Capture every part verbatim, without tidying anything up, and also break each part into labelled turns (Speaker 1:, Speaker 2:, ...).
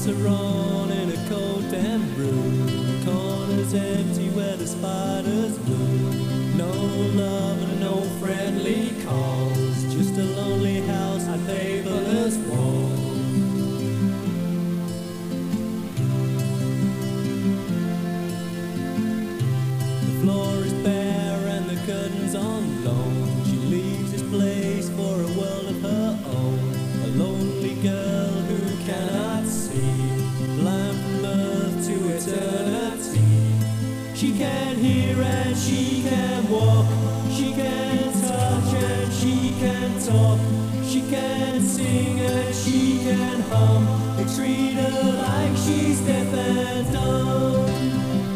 Speaker 1: lights are on in a cold and brew. The corner's empty where the spiders blew. No love and no friendly calls, just a lonely house and paperless walls. The floor is bare and the curtains on loan. She leaves this place for a world of her own. A lonely girl who cannot see, blind from birth to eternity. She can hear and she can walk, she can touch and she can talk, she can sing and she can hum. They treat her like she's deaf and dumb.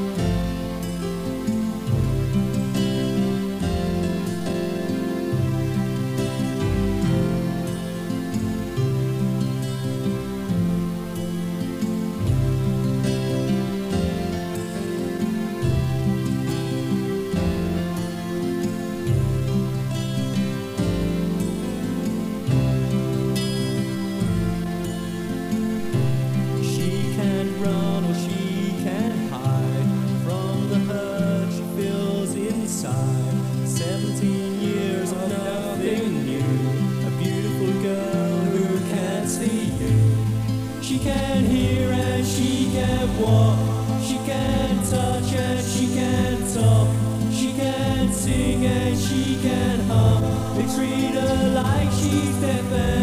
Speaker 1: Run or she can hide from the hurt she feels inside. Seventeen years of nothing new, a beautiful girl who can't see you. She can hear and she can walk, she can touch and she can talk, she can sing and she can hum. They treat her like she's deaf and